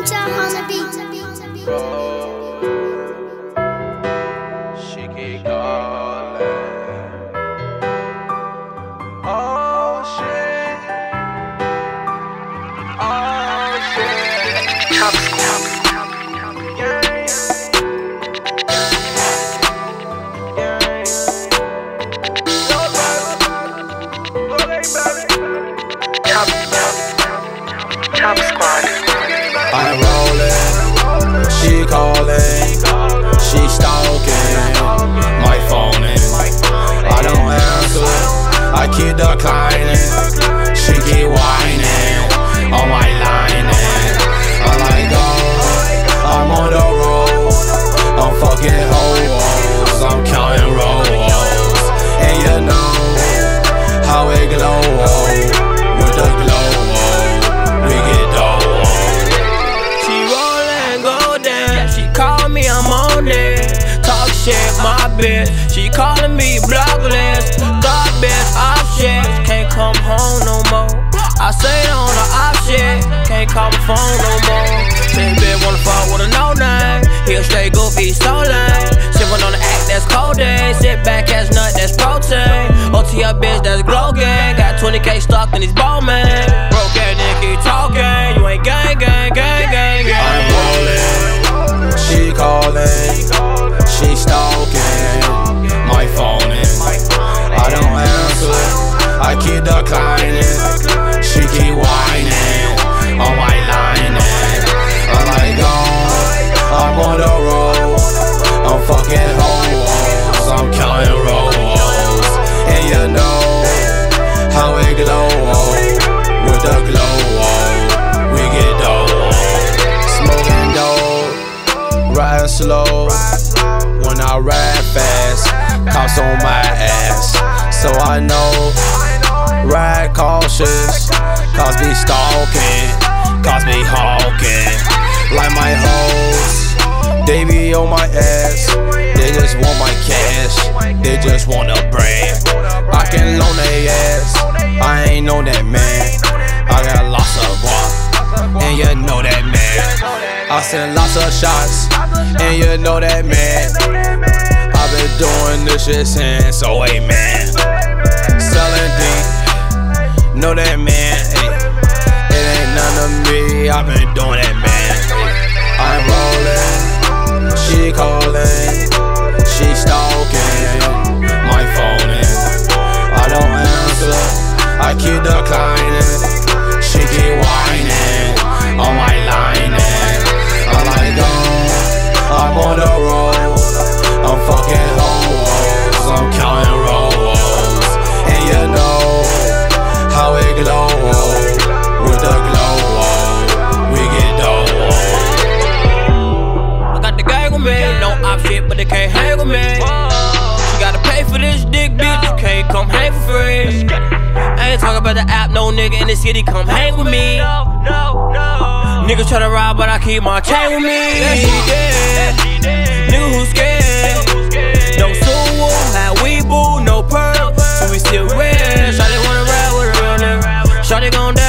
on the beat. She keep calling. Oh shit. Oh shit. Chop Squad. Chop Squad. I'm rolling, she calling, she stalking, my phone I don't answer, I keep declining, she keep whining, on my line I'm like, oh, I'm on the road, I'm fucking hoes, I'm counting rolls, and you know how it glows, with the glow. I'm on it, talk shit, my bitch. She calling me blocklist, thought bitch, off shit. Can't come home no more. I say on the off shit, can't call my phone no more. This bitch wanna fuck with a no name. He'll stay goofy, so lame. Sippin' on the act, that's codeine. Sit back, as nut, that's protein. OTL bitch, that's glow gang. Got 20K stuck in these ball man. Broke ass nigga keep talking. You ain't gang, gang, gang, gang, gang. I'm rolling. She calling, she stalking, my phone I don't answer, I keep declining, she keep whining, on my line I'm like, oh, I'm on the road, I'm fucking hoes, I'm counting rolls, and you know how it glows, with the glow, we get dough, smoking dope. Riding slow, when I ride fast, cops on my ass, so I know, ride cautious, cause be stalking, cause be hawking, like my hoes, they be on my ass, they just want my cash, they just wanna brag, I can loan their ass, I ain't know that man, I got lots of guap, and you know that man. I send lots of shots, and you know that man. I've been doing this shit since 08, man. Selling deep, know that man. Ay. It ain't none of me, I've been doing that, man. I'm rolling, she calling, she stalking, my phone I don't answer, I keep declining, she keep whining, on my line I'm like, oh, I'm on the road, I'm fucking hoes, I'm counting rolls, and you know how it glows, with the glow, we get dough. I got the gang with me, no op shit, but they can't hang with me. You gotta pay for this dick, bitch, you can't come hang for free. I ain't talking about the app, no nigga in the city, come hang with me. Niggas try to ride, but I keep my chain with me. Yeah, she dead. Nigga who scared. No suwo, had we boo, no perk. So we still red. Shawty wanna ride with a real nigga. Shawty gon' die.